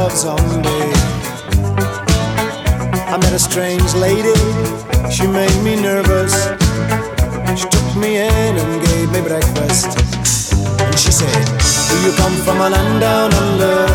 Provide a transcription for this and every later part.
love zombie. I met a strange lady, she made me nervous. She took me in and gave me breakfast. And she said, do you come from a land down under?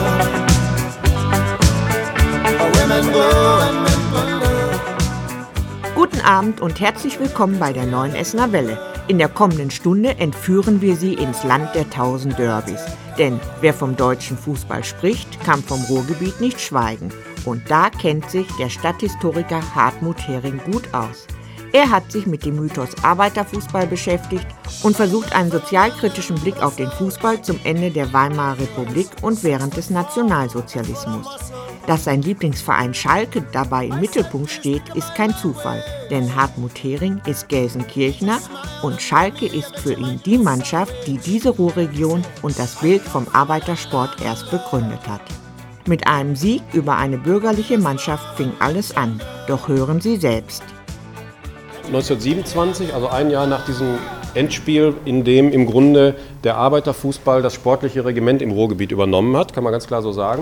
Where women go and men wonder. Guten Abend und herzlich willkommen bei der Neuen Essener Welle. In der kommenden Stunde entführen wir Sie ins Land der 1000 Derbys. Denn wer vom deutschen Fußball spricht, kann vom Ruhrgebiet nicht schweigen. Und da kennt sich der Stadthistoriker Hartmut Hering gut aus. Er hat sich mit dem Mythos Arbeiterfußball beschäftigt und versucht einen sozialkritischen Blick auf den Fußball zum Ende der Weimarer Republik und während des Nationalsozialismus. Dass sein Lieblingsverein Schalke dabei im Mittelpunkt steht, ist kein Zufall, denn Hartmut Hering ist Gelsenkirchner und Schalke ist für ihn die Mannschaft, die diese Ruhrregion und das Bild vom Arbeitersport erst begründet hat. Mit einem Sieg über eine bürgerliche Mannschaft fing alles an, doch hören Sie selbst. 1927, also ein Jahr nach diesem Endspiel, in dem im Grunde der Arbeiterfußball das sportliche Regiment im Ruhrgebiet übernommen hat, kann man ganz klar so sagen.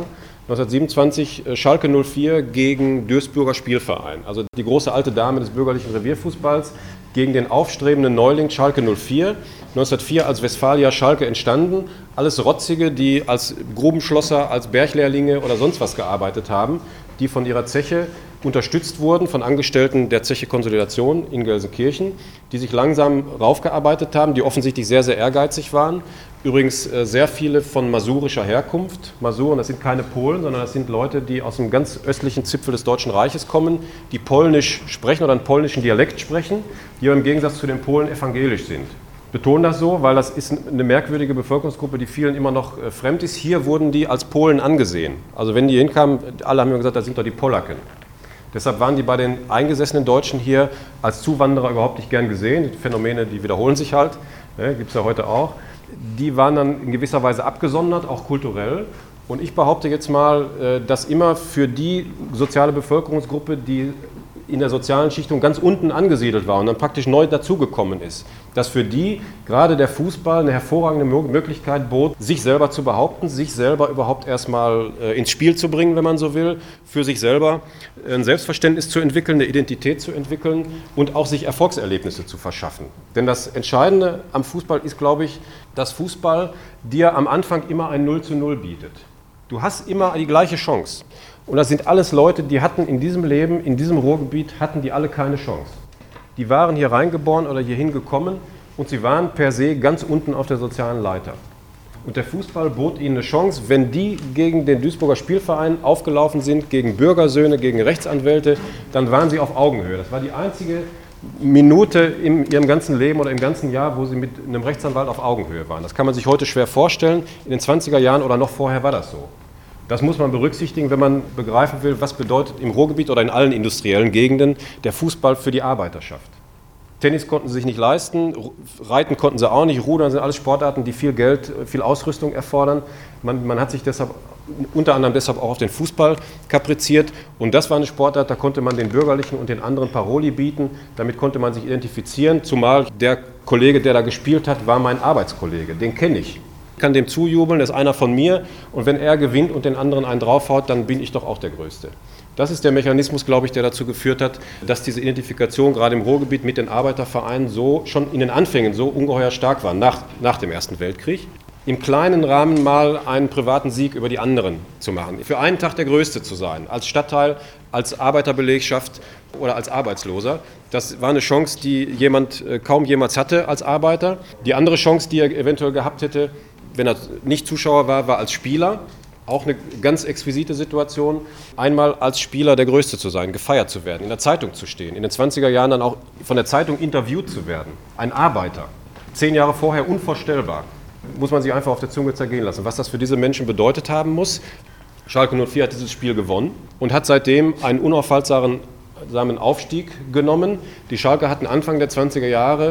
1927 Schalke 04 gegen Duisburger Spielverein, also die große alte Dame des bürgerlichen Revierfußballs gegen den aufstrebenden Neuling Schalke 04. 1904 als Westfalia Schalke entstanden, alles Rotzige, die als Grubenschlosser, als Berglehrlinge oder sonst was gearbeitet haben, die von ihrer Zeche unterstützt wurden von Angestellten der Zeche Konsolidation in Gelsenkirchen, die sich langsam raufgearbeitet haben, die offensichtlich sehr, sehr ehrgeizig waren. Übrigens sehr viele von masurischer Herkunft. Masuren, das sind keine Polen, sondern das sind Leute, die aus einem ganz östlichen Zipfel des Deutschen Reiches kommen, die Polnisch sprechen oder einen polnischen Dialekt sprechen, die aber im Gegensatz zu den Polen evangelisch sind. Ich betone das so, weil das ist eine merkwürdige Bevölkerungsgruppe, die vielen immer noch fremd ist. Hier wurden die als Polen angesehen. Also wenn die hinkamen, alle haben mir gesagt, das sind doch die Polacken. Deshalb waren die bei den eingesessenen Deutschen hier als Zuwanderer überhaupt nicht gern gesehen. Die Phänomene, die wiederholen sich halt, gibt es ja heute auch. Die waren dann in gewisser Weise abgesondert, auch kulturell. Und ich behaupte jetzt mal, dass immer für die soziale Bevölkerungsgruppe, die in der sozialen Schichtung ganz unten angesiedelt war und dann praktisch neu dazugekommen ist, dass für die gerade der Fußball eine hervorragende Möglichkeit bot, sich selber zu behaupten, sich selber überhaupt erstmal ins Spiel zu bringen, wenn man so will, für sich selber ein Selbstverständnis zu entwickeln, eine Identität zu entwickeln und auch sich Erfolgserlebnisse zu verschaffen. Denn das Entscheidende am Fußball ist, glaube ich, dass Fußball dir am Anfang immer ein 0:0 bietet. Du hast immer die gleiche Chance. Und das sind alles Leute, die hatten in diesem Leben, in diesem Ruhrgebiet, hatten die alle keine Chance. Die waren hier reingeboren oder hierhin gekommen und sie waren per se ganz unten auf der sozialen Leiter. Und der Fußball bot ihnen eine Chance, wenn die gegen den Duisburger Spielverein aufgelaufen sind, gegen Bürgersöhne, gegen Rechtsanwälte, dann waren sie auf Augenhöhe. Das war die einzige Minute in ihrem ganzen Leben oder im ganzen Jahr, wo sie mit einem Rechtsanwalt auf Augenhöhe waren. Das kann man sich heute schwer vorstellen. In den 20er Jahren oder noch vorher war das so. Das muss man berücksichtigen, wenn man begreifen will, was bedeutet im Ruhrgebiet oder in allen industriellen Gegenden der Fußball für die Arbeiterschaft. Tennis konnten sie sich nicht leisten, Reiten konnten sie auch nicht, Rudern sind alles Sportarten, die viel Geld, viel Ausrüstung erfordern. Man hat sich deshalb unter anderem deshalb auch auf den Fußball kapriziert und das war eine Sportart, da konnte man den Bürgerlichen und den anderen Paroli bieten, damit konnte man sich identifizieren, zumal der Kollege, der da gespielt hat, war mein Arbeitskollege, den kenne ich. Ich kann dem zujubeln, das ist einer von mir und wenn er gewinnt und den anderen einen draufhaut, dann bin ich doch auch der Größte. Das ist der Mechanismus, glaube ich, der dazu geführt hat, dass diese Identifikation gerade im Ruhrgebiet mit den Arbeitervereinen so schon in den Anfängen so ungeheuer stark war, nach dem Ersten Weltkrieg. Im kleinen Rahmen mal einen privaten Sieg über die anderen zu machen. Für einen Tag der Größte zu sein, als Stadtteil, als Arbeiterbelegschaft oder als Arbeitsloser. Das war eine Chance, die jemand kaum jemals hatte als Arbeiter. Die andere Chance, die er eventuell gehabt hätte, wenn er nicht Zuschauer war, war als Spieler. Auch eine ganz exquisite Situation, einmal als Spieler der Größte zu sein, gefeiert zu werden, in der Zeitung zu stehen, in den 20er Jahren dann auch von der Zeitung interviewt zu werden. Ein Arbeiter, 10 Jahre vorher unvorstellbar, muss man sich einfach auf der Zunge zergehen lassen, was das für diese Menschen bedeutet haben muss. Schalke 04 hat dieses Spiel gewonnen und hat seitdem einen unaufhaltsamen Aufstieg genommen. Die Schalke hatten Anfang der 20er Jahre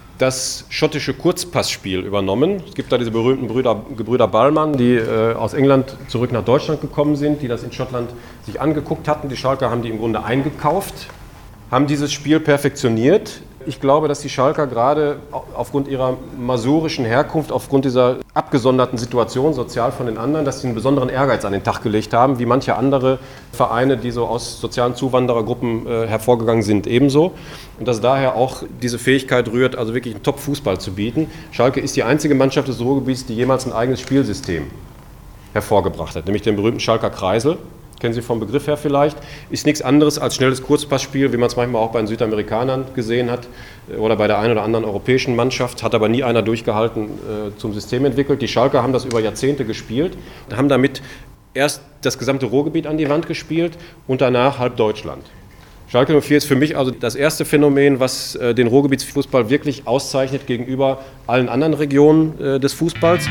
das schottische Kurzpassspiel übernommen. Es gibt da diese berühmten Gebrüder Ballmann, die aus England zurück nach Deutschland gekommen sind, die das in Schottland sich angeguckt hatten. Die Schalker haben die im Grunde eingekauft, haben dieses Spiel perfektioniert, Ich glaube, dass die Schalker gerade aufgrund ihrer masurischen Herkunft, aufgrund dieser abgesonderten Situation sozial von den anderen, dass sie einen besonderen Ehrgeiz an den Tag gelegt haben, wie manche andere Vereine, die so aus sozialen Zuwanderergruppen hervorgegangen sind, ebenso. Und dass daher auch diese Fähigkeit rührt, also wirklich einen Top-Fußball zu bieten. Schalke ist die einzige Mannschaft des Ruhrgebiets, die jemals ein eigenes Spielsystem hervorgebracht hat, nämlich den berühmten Schalker Kreisel. Kennen Sie vom Begriff her vielleicht, ist nichts anderes als schnelles Kurzpassspiel, wie man es manchmal auch bei den Südamerikanern gesehen hat oder bei der einen oder anderen europäischen Mannschaft, hat aber nie einer durchgehalten zum System entwickelt. Die Schalker haben das über Jahrzehnte gespielt, haben damit erst das gesamte Ruhrgebiet an die Wand gespielt und danach halb Deutschland. Schalke 04 ist für mich also das erste Phänomen, was den Ruhrgebietsfußball wirklich auszeichnet gegenüber allen anderen Regionen des Fußballs.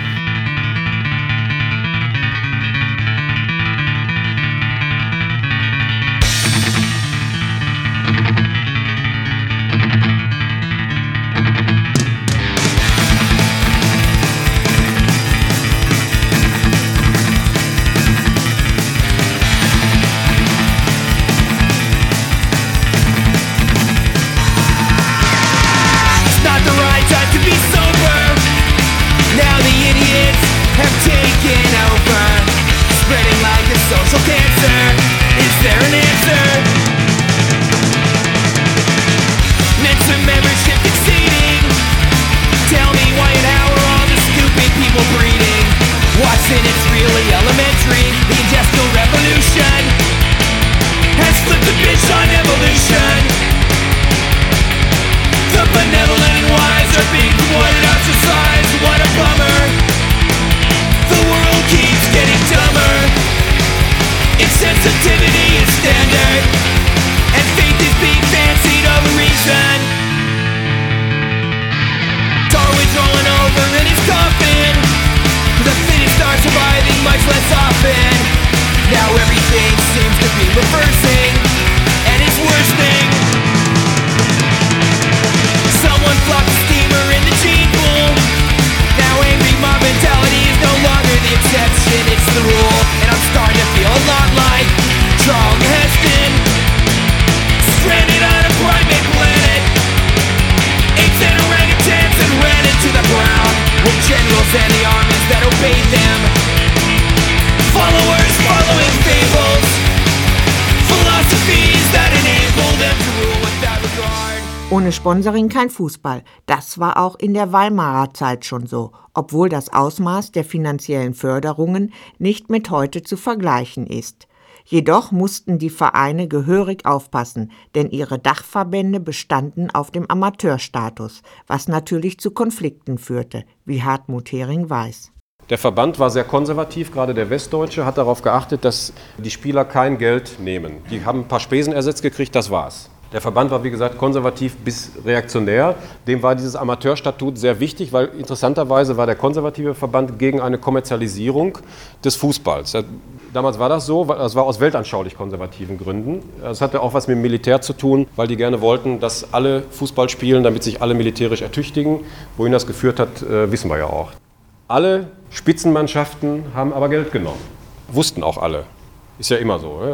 Ohne Sponsoring kein Fußball. Das war auch in der Weimarer Zeit schon so, obwohl das Ausmaß der finanziellen Förderungen nicht mit heute zu vergleichen ist. Jedoch mussten die Vereine gehörig aufpassen, denn ihre Dachverbände bestanden auf dem Amateurstatus, was natürlich zu Konflikten führte, wie Hartmut Hering weiß. Der Verband war sehr konservativ, gerade der Westdeutsche hat darauf geachtet, dass die Spieler kein Geld nehmen. Die haben ein paar Spesen ersetzt gekriegt, das war's. Der Verband war, wie gesagt, konservativ bis reaktionär. Dem war dieses Amateurstatut sehr wichtig, weil interessanterweise war der konservative Verband gegen eine Kommerzialisierung des Fußballs. Damals war das so, das war aus weltanschaulich konservativen Gründen. Es hatte auch was mit dem Militär zu tun, weil die gerne wollten, dass alle Fußball spielen, damit sich alle militärisch ertüchtigen. Wohin das geführt hat, wissen wir ja auch. Alle Spitzenmannschaften haben aber Geld genommen. Wussten auch alle. Ist ja immer so.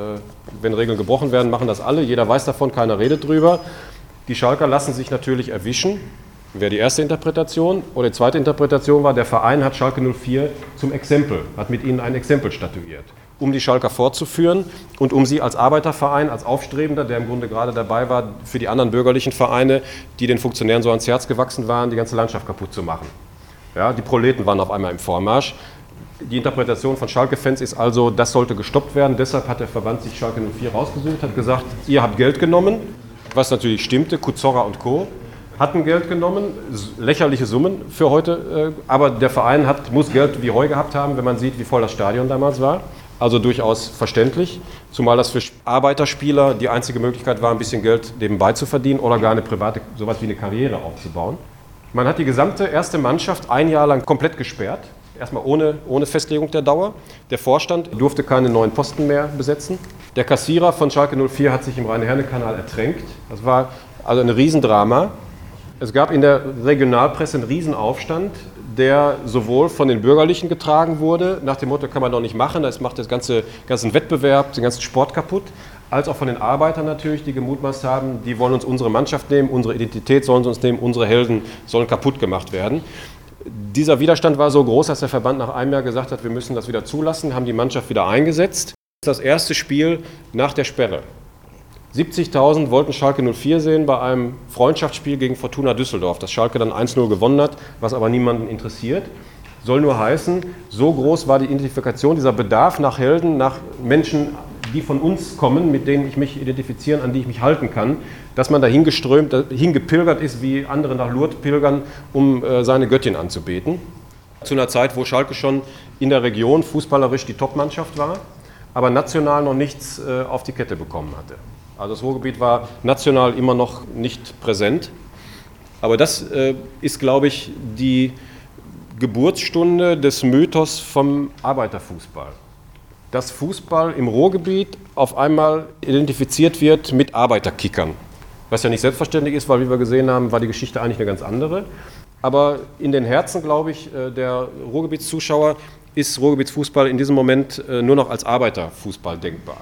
Wenn Regeln gebrochen werden, machen das alle. Jeder weiß davon, keiner redet drüber. Die Schalker lassen sich natürlich erwischen. Wäre die erste Interpretation. Oder die zweite Interpretation war, der Verein hat Schalke 04 zum Exempel, hat mit ihnen ein Exempel statuiert, um die Schalker vorzuführen und um sie als Arbeiterverein, als Aufstrebender, der im Grunde gerade dabei war, für die anderen bürgerlichen Vereine, die den Funktionären so ans Herz gewachsen waren, die ganze Landschaft kaputt zu machen. Ja, die Proleten waren auf einmal im Vormarsch. Die Interpretation von Schalke-Fans ist also, das sollte gestoppt werden. Deshalb hat der Verband sich Schalke 04 rausgesucht, hat gesagt, ihr habt Geld genommen, was natürlich stimmte. Kuzorra und Co. hatten Geld genommen, lächerliche Summen für heute. Aber der Verein muss Geld wie Heu gehabt haben, wenn man sieht, wie voll das Stadion damals war. Also durchaus verständlich, zumal das für Arbeiterspieler die einzige Möglichkeit war, ein bisschen Geld nebenbei zu verdienen oder gar eine private, sowas wie eine Karriere aufzubauen. Man hat die gesamte erste Mannschaft ein Jahr lang komplett gesperrt. Erstmal ohne Festlegung der Dauer. Der Vorstand durfte keine neuen Posten mehr besetzen. Der Kassierer von Schalke 04 hat sich im Rhein-Herne-Kanal ertränkt. Das war also ein Riesendrama. Es gab in der Regionalpresse einen Riesenaufstand, der sowohl von den Bürgerlichen getragen wurde, nach dem Motto, kann man doch nicht machen, das macht den ganzen Wettbewerb, den ganzen Sport kaputt, als auch von den Arbeitern natürlich, die gemutmaßt haben, die wollen uns unsere Mannschaft nehmen, unsere Identität sollen sie uns nehmen, unsere Helden sollen kaputt gemacht werden. Dieser Widerstand war so groß, dass der Verband nach einem Jahr gesagt hat, wir müssen das wieder zulassen, haben die Mannschaft wieder eingesetzt. Das ist das erste Spiel nach der Sperre. 70.000 wollten Schalke 04 sehen bei einem Freundschaftsspiel gegen Fortuna Düsseldorf, das Schalke dann 1-0 gewonnen hat, was aber niemanden interessiert. Soll nur heißen, so groß war die Identifikation, dieser Bedarf nach Helden, nach Menschen, die von uns kommen, mit denen ich mich identifizieren, an die ich mich halten kann, dass man dahin geströmt, dahin gepilgert ist, wie andere nach Lourdes pilgern, um seine Göttin anzubeten. Zu einer Zeit, wo Schalke schon in der Region fußballerisch die Topmannschaft war, aber national noch nichts auf die Kette bekommen hatte. Also das Ruhrgebiet war national immer noch nicht präsent. Aber das ist, glaube ich, die Geburtsstunde des Mythos vom Arbeiterfußball. Dass Fußball im Ruhrgebiet auf einmal identifiziert wird mit Arbeiterkickern. Was ja nicht selbstverständlich ist, weil, wie wir gesehen haben, war die Geschichte eigentlich eine ganz andere. Aber in den Herzen, glaube ich, der Ruhrgebietszuschauer ist Ruhrgebietsfußball in diesem Moment nur noch als Arbeiterfußball denkbar.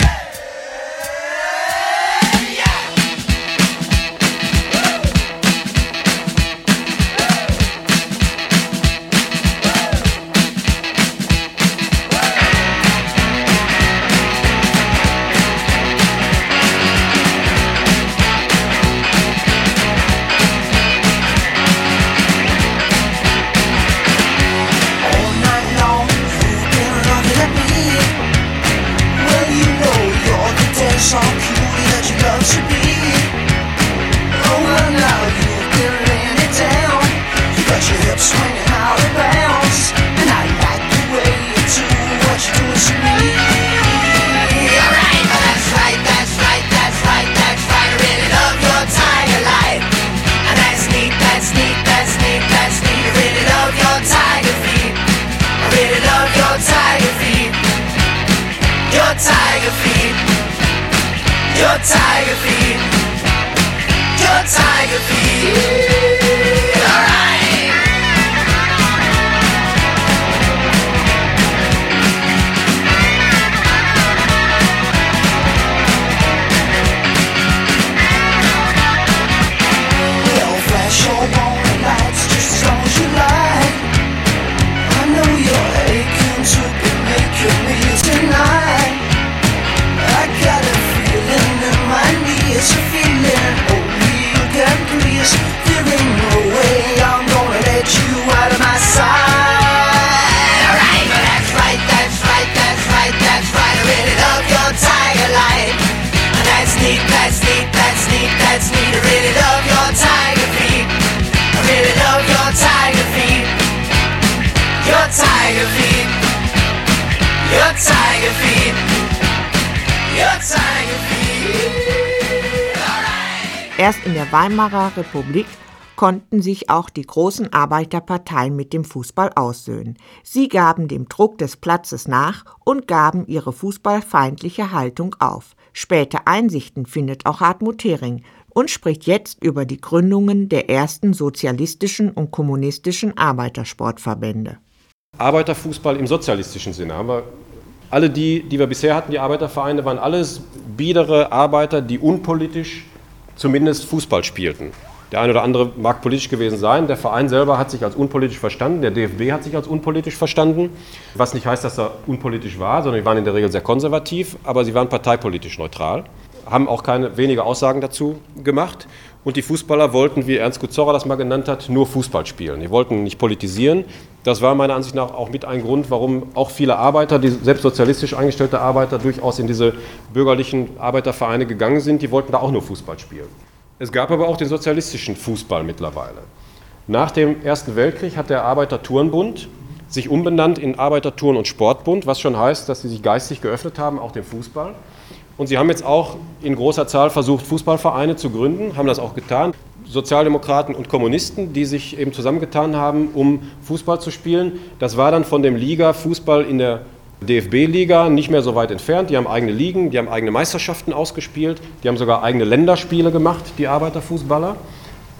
Erst in der Weimarer Republik konnten sich auch die großen Arbeiterparteien mit dem Fußball aussöhnen. Sie gaben dem Druck des Platzes nach und gaben ihre fußballfeindliche Haltung auf. Späte Einsichten findet auch Hartmut Hering und spricht jetzt über die Gründungen der ersten sozialistischen und kommunistischen Arbeitersportverbände. Arbeiterfußball im sozialistischen Sinne. Haben wir alle die wir bisher hatten, die Arbeitervereine, waren alles biedere Arbeiter, die unpolitisch zumindest Fußball spielten. Der eine oder andere mag politisch gewesen sein, der Verein selber hat sich als unpolitisch verstanden, der DFB hat sich als unpolitisch verstanden, was nicht heißt, dass er unpolitisch war, sondern die waren in der Regel sehr konservativ, aber sie waren parteipolitisch neutral, haben auch keine wenige Aussagen dazu gemacht und die Fußballer wollten, wie Ernst Kuzorra das mal genannt hat, nur Fußball spielen. Die wollten nicht politisieren. Das war meiner Ansicht nach auch mit ein Grund, warum auch viele Arbeiter, die selbst sozialistisch eingestellte Arbeiter, durchaus in diese bürgerlichen Arbeitervereine gegangen sind. Die wollten da auch nur Fußball spielen. Es gab aber auch den sozialistischen Fußball mittlerweile. Nach dem Ersten Weltkrieg hat der Arbeiterturnbund sich umbenannt in Arbeiterturn- und Sportbund, was schon heißt, dass sie sich geistig geöffnet haben, auch dem Fußball. Und sie haben jetzt auch in großer Zahl versucht, Fußballvereine zu gründen, haben das auch getan. Sozialdemokraten und Kommunisten, die sich eben zusammengetan haben, um Fußball zu spielen. Das war dann von dem Liga-Fußball in der DFB-Liga nicht mehr so weit entfernt. Die haben eigene Ligen, die haben eigene Meisterschaften ausgespielt, die haben sogar eigene Länderspiele gemacht, die Arbeiterfußballer.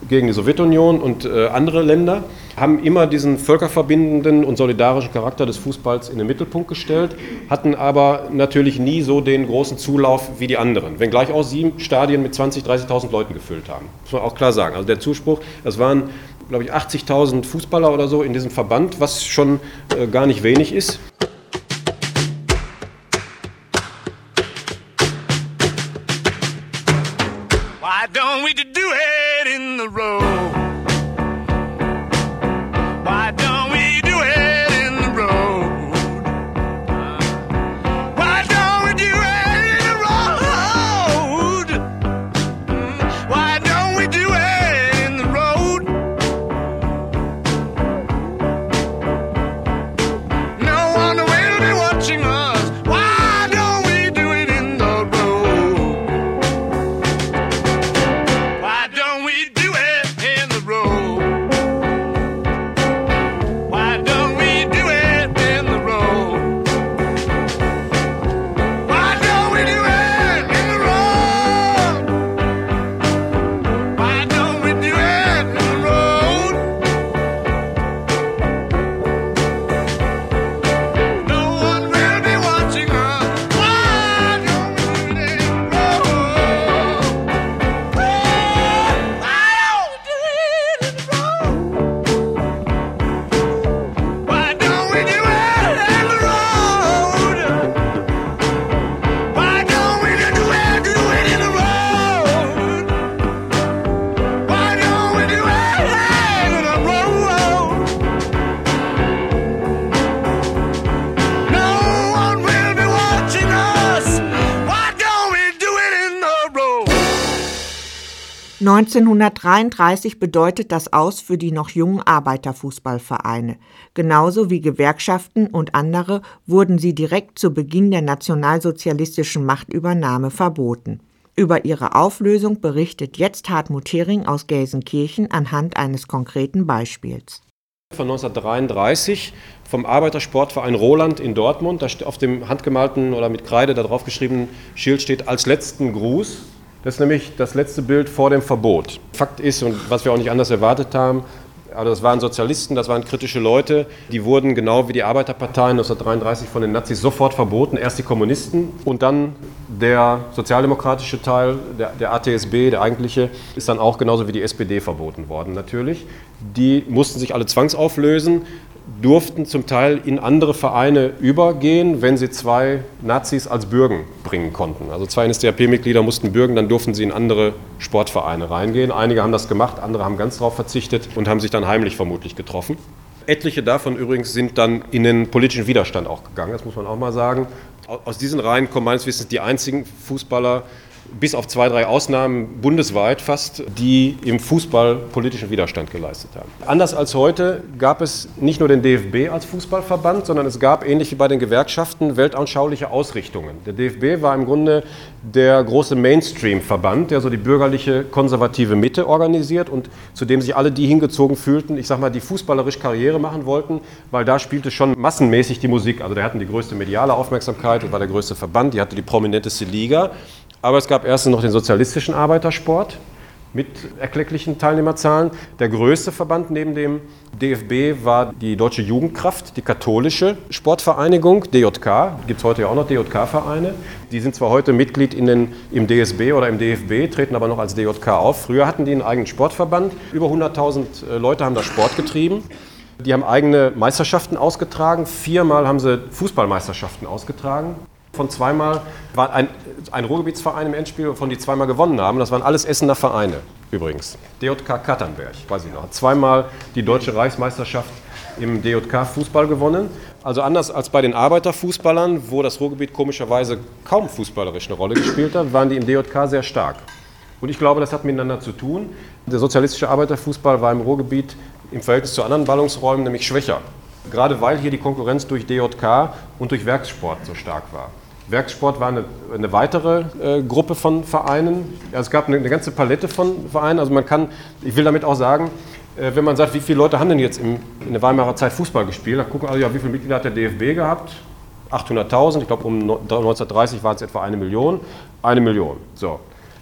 gegen die Sowjetunion und andere Länder, haben immer diesen völkerverbindenden und solidarischen Charakter des Fußballs in den Mittelpunkt gestellt, hatten aber natürlich nie so den großen Zulauf wie die anderen, wenngleich auch 7 Stadien mit 20.000, 30.000 Leuten gefüllt haben. Muss man auch klar sagen. Also der Zuspruch, das waren, glaube ich, 80.000 Fußballer oder so in diesem Verband, was schon gar nicht wenig ist. Why don't we do it in the road? Why don't we do it in the road? Why don't we do it in the road? Why don't we do it in the road? No one will be watching us. Why don't we do it in the road? Why don't we do it in the road? Why don't we do it in the road? Why don't we do it in the road? Why don't we do it in the road? No one will be watching us. Why don't we do it in the road? Why don't we do it in the road? Why don't we do it in the road? Why don't we do it in the road? Why don't we do it in the road? No one will be watching us. Why don't we do it in the road? 1933 bedeutet das aus für die noch jungen Arbeiterfußballvereine. Genauso wie Gewerkschaften und andere wurden sie direkt zu Beginn der nationalsozialistischen Machtübernahme verboten. Über ihre Auflösung berichtet jetzt Hartmut Hering aus Gelsenkirchen anhand eines konkreten Beispiels. Von 1933 vom Arbeitersportverein Roland in Dortmund, da auf dem handgemalten oder mit Kreide da drauf geschriebenen Schild steht als letzten Gruß. Das ist nämlich das letzte Bild vor dem Verbot. Fakt ist, und was wir auch nicht anders erwartet haben, also das waren Sozialisten, das waren kritische Leute, die wurden genau wie die Arbeiterparteien 1933 von den Nazis sofort verboten. Erst die Kommunisten und dann der sozialdemokratische Teil, der ATSB, der eigentliche, ist dann auch genauso wie die SPD verboten worden natürlich. Die mussten sich alle zwangsauflösen, durften zum Teil in andere Vereine übergehen, wenn sie 2 Nazis als Bürgen bringen konnten. Also 2 NSDAP-Mitglieder mussten bürgen, dann durften sie in andere Sportvereine reingehen. Einige haben das gemacht, andere haben ganz darauf verzichtet und haben sich dann heimlich vermutlich getroffen. Etliche davon übrigens sind dann in den politischen Widerstand auch gegangen, das muss man auch mal sagen. Aus diesen Reihen kommen meines Wissens die einzigen Fußballer, bis auf 2, 3 Ausnahmen bundesweit fast, die im Fußball politischen Widerstand geleistet haben. Anders als heute gab es nicht nur den DFB als Fußballverband, sondern es gab, ähnlich wie bei den Gewerkschaften, weltanschauliche Ausrichtungen. Der DFB war im Grunde der große Mainstream-Verband, der so die bürgerliche, konservative Mitte organisiert und zu dem sich alle die hingezogen fühlten, ich sag mal, die fußballerisch Karriere machen wollten, weil da spielte schon massenmäßig die Musik. Also der hatten die größte mediale Aufmerksamkeit, das war der größte Verband, die hatte die prominenteste Liga. Aber es gab erst noch den sozialistischen Arbeitersport mit erklecklichen Teilnehmerzahlen. Der größte Verband neben dem DFB war die Deutsche Jugendkraft, die katholische Sportvereinigung, DJK. Gibt es heute ja auch noch DJK-Vereine. Die sind zwar heute Mitglied im DSB oder im DFB, treten aber noch als DJK auf. Früher hatten die einen eigenen Sportverband. Über 100.000 Leute haben da Sport getrieben. Die haben eigene Meisterschaften ausgetragen. 4-mal haben sie Fußballmeisterschaften ausgetragen. Von 2-mal war ein Ruhrgebietsverein im Endspiel, wovon die 2-mal gewonnen haben. Das waren alles Essener Vereine übrigens. DJK Katternberg, weiß ich noch, hat 2-mal die deutsche Reichsmeisterschaft im DJK-Fußball gewonnen. Also anders als bei den Arbeiterfußballern, wo das Ruhrgebiet komischerweise kaum fußballerisch eine Rolle gespielt hat, waren die im DJK sehr stark. Und ich glaube, das hat miteinander zu tun. Der sozialistische Arbeiterfußball war im Ruhrgebiet im Verhältnis zu anderen Ballungsräumen nämlich schwächer. Gerade weil hier die Konkurrenz durch DJK und durch Werkssport so stark war. Werkssport war eine weitere Gruppe von Vereinen. Ja, es gab eine ganze Palette von Vereinen. Also ich will damit auch sagen, wenn man sagt, wie viele Leute haben denn jetzt in der Weimarer Zeit Fußball gespielt, dann gucken wir, ja, wie viele Mitglieder hat der DFB gehabt? 800.000, ich glaube um 1930 waren es etwa 1 Million. 1 Million. So.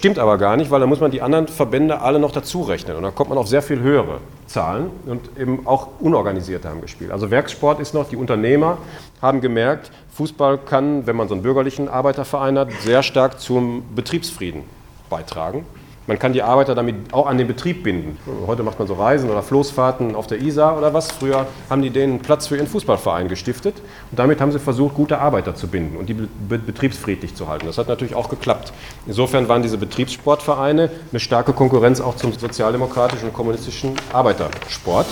Stimmt aber gar nicht, weil da muss man die anderen Verbände alle noch dazu rechnen. Und dann kommt man auf sehr viel höhere Zahlen und eben auch Unorganisierte haben gespielt. Also Werkssport ist noch, die Unternehmer haben gemerkt, Fußball kann, wenn man so einen bürgerlichen Arbeiterverein hat, sehr stark zum Betriebsfrieden beitragen. Man kann die Arbeiter damit auch an den Betrieb binden. Heute macht man so Reisen oder Floßfahrten auf der Isar oder was. Früher haben die denen Platz für ihren Fußballverein gestiftet. Und damit haben sie versucht, gute Arbeiter zu binden und die betriebsfriedlich zu halten. Das hat natürlich auch geklappt. Insofern waren diese Betriebssportvereine eine starke Konkurrenz auch zum sozialdemokratischen und kommunistischen Arbeitersport.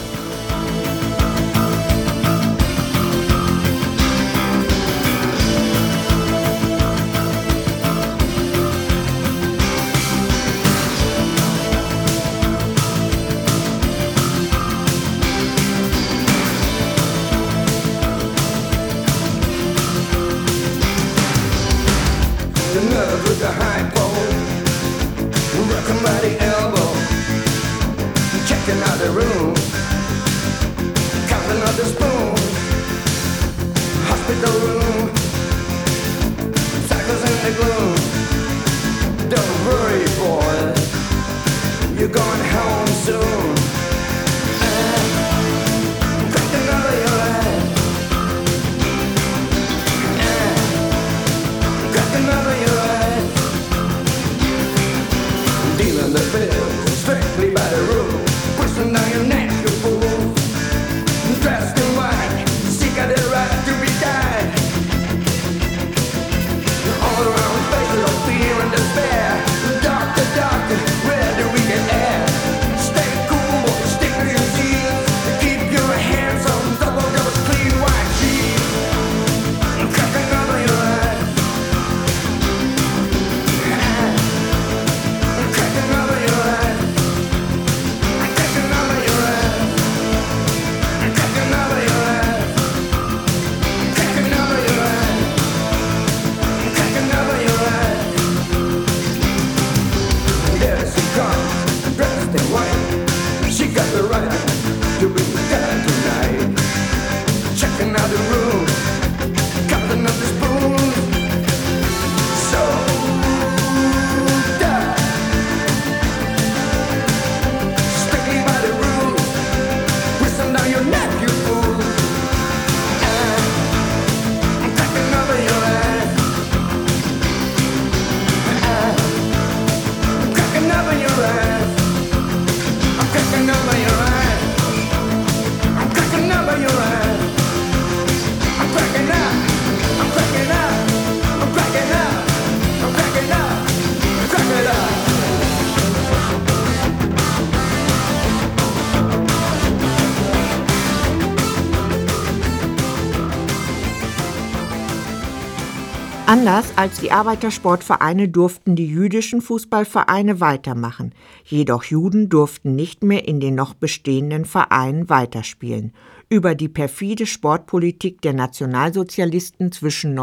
Anders als die Arbeitersportvereine durften die jüdischen Fußballvereine weitermachen. Jedoch Juden durften nicht mehr in den noch bestehenden Vereinen weiterspielen. Über die perfide Sportpolitik der Nationalsozialisten zwischen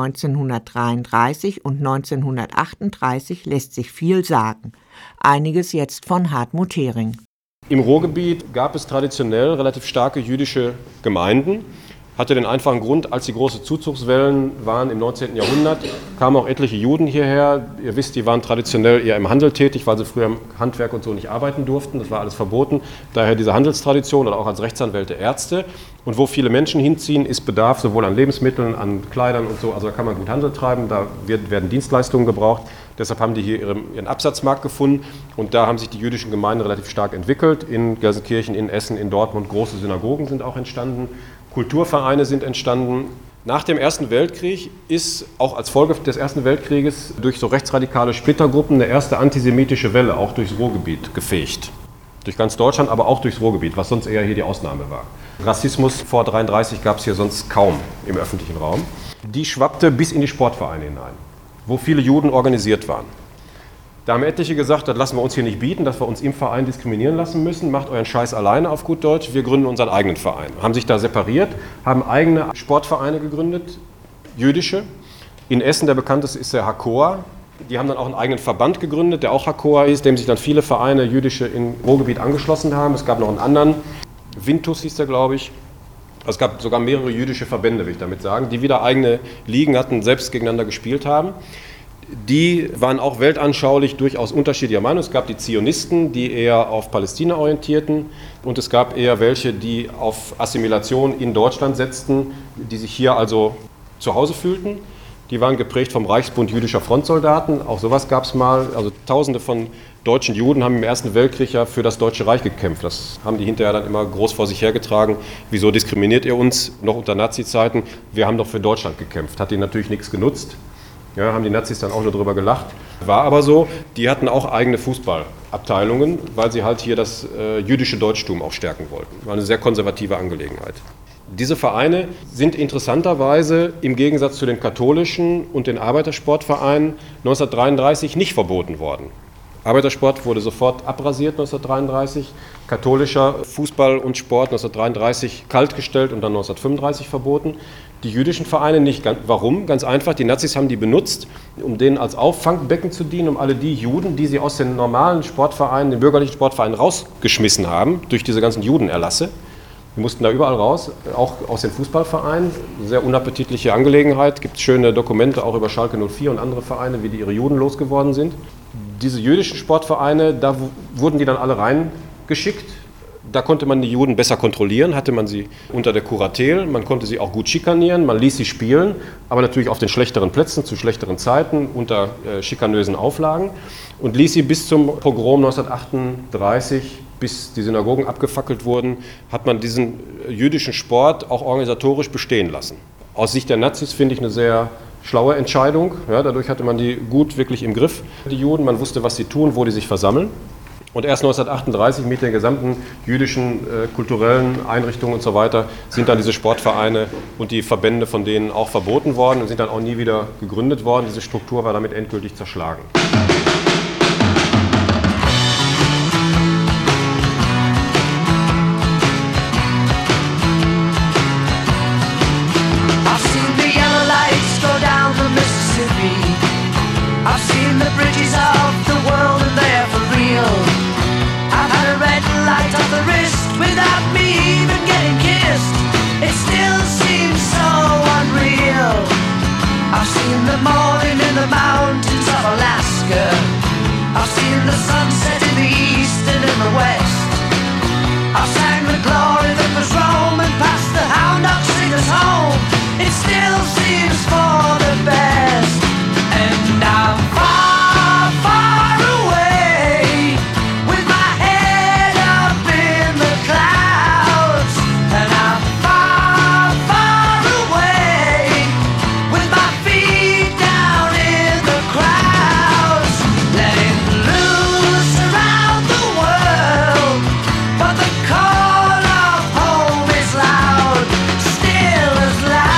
1933 und 1938 lässt sich viel sagen. Einiges jetzt von Hartmut Hering. Im Ruhrgebiet gab es traditionell relativ starke jüdische Gemeinden. Hatte den einfachen Grund, als die großen Zuzugswellen waren im 19. Jahrhundert, kamen auch etliche Juden hierher. Ihr wisst, die waren traditionell eher im Handel tätig, weil sie früher im Handwerk und so nicht arbeiten durften. Das war alles verboten. Daher diese Handelstradition oder auch als Rechtsanwälte Ärzte. Und wo viele Menschen hinziehen, ist Bedarf sowohl an Lebensmitteln, an Kleidern und so. Also da kann man gut Handel treiben, da werden Dienstleistungen gebraucht. Deshalb haben die hier ihren Absatzmarkt gefunden. Und da haben sich die jüdischen Gemeinden relativ stark entwickelt. In Gelsenkirchen, in Essen, in Dortmund. Große Synagogen sind auch entstanden. Kulturvereine sind entstanden. Nach dem Ersten Weltkrieg ist auch als Folge des Ersten Weltkrieges durch so rechtsradikale Splittergruppen eine erste antisemitische Welle auch durchs Ruhrgebiet gefegt. Durch ganz Deutschland, aber auch durchs Ruhrgebiet, was sonst eher hier die Ausnahme war. Rassismus vor 1933 gab es hier sonst kaum im öffentlichen Raum. Die schwappte bis in die Sportvereine hinein, wo viele Juden organisiert waren. Da haben etliche gesagt, das lassen wir uns hier nicht bieten, dass wir uns im Verein diskriminieren lassen müssen. Macht euren Scheiß alleine auf gut Deutsch, wir gründen unseren eigenen Verein. Haben sich da separiert, haben eigene Sportvereine gegründet, jüdische. In Essen der bekannteste ist der Hakoah. Die haben dann auch einen eigenen Verband gegründet, der auch Hakoah ist, dem sich dann viele Vereine jüdische im Ruhrgebiet angeschlossen haben. Es gab noch einen anderen, Vintus hieß der, glaube ich. Es gab sogar mehrere jüdische Verbände, will ich damit sagen, die wieder eigene Ligen hatten, selbst gegeneinander gespielt haben. Die waren auch weltanschaulich durchaus unterschiedlicher Meinung. Es gab die Zionisten, die eher auf Palästina orientierten, und es gab eher welche, die auf Assimilation in Deutschland setzten, die sich hier also zu Hause fühlten. Die waren geprägt vom Reichsbund jüdischer Frontsoldaten, auch sowas gab es mal. Also Tausende von deutschen Juden haben im Ersten Weltkrieg ja für das Deutsche Reich gekämpft. Das haben die hinterher dann immer groß vor sich hergetragen. Wieso diskriminiert ihr uns noch unter Nazi-Zeiten? Wir haben doch für Deutschland gekämpft. Hat ihnen natürlich nichts genutzt. Ja, haben die Nazis dann auch nur drüber gelacht. War aber so, die hatten auch eigene Fußballabteilungen, weil sie halt hier das jüdische Deutschtum auch stärken wollten. War eine sehr konservative Angelegenheit. Diese Vereine sind interessanterweise im Gegensatz zu den katholischen und den Arbeitersportvereinen 1933 nicht verboten worden. Arbeitersport wurde sofort abrasiert 1933, katholischer Fußball und Sport 1933 kaltgestellt und dann 1935 verboten. Die jüdischen Vereine nicht. Warum? Ganz einfach, die Nazis haben die benutzt, um denen als Auffangbecken zu dienen, um alle die Juden, die sie aus den normalen Sportvereinen, den bürgerlichen Sportvereinen rausgeschmissen haben, durch diese ganzen Judenerlasse. Die mussten da überall raus, auch aus den Fußballvereinen. Sehr unappetitliche Angelegenheit. Es gibt schöne Dokumente auch über Schalke 04 und andere Vereine, wie die ihre Juden losgeworden sind. Diese jüdischen Sportvereine, da wurden die dann alle reingeschickt. Da konnte man die Juden besser kontrollieren, hatte man sie unter der Kuratel, man konnte sie auch gut schikanieren, man ließ sie spielen, aber natürlich auf den schlechteren Plätzen, zu schlechteren Zeiten, unter schikanösen Auflagen, und ließ sie bis zum Pogrom 1938, bis die Synagogen abgefackelt wurden, hat man diesen jüdischen Sport auch organisatorisch bestehen lassen. Aus Sicht der Nazis finde ich eine sehr schlaue Entscheidung. Ja, dadurch hatte man die gut wirklich im Griff, die Juden. Man wusste, was sie tun, wo die sich versammeln. Und erst 1938 mit den gesamten jüdischen kulturellen Einrichtungen und so weiter sind dann diese Sportvereine und die Verbände von denen auch verboten worden und sind dann auch nie wieder gegründet worden. Diese Struktur war damit endgültig zerschlagen. I've seen the bridges of the world and they're for real. I've had a red light on the wrist without me even getting kissed. It still seems so unreal. I've seen the morning in the mountains of Alaska. I've seen the sunset in the east and in the west. I've sang the glory that was Rome and passed the hound dog singers home. It still seems for the best. And I'm far, far away with my head up in the clouds. And I'm far, far away with my feet down in the crowds. Letting loose around the world, but the call of home is loud, still as loud.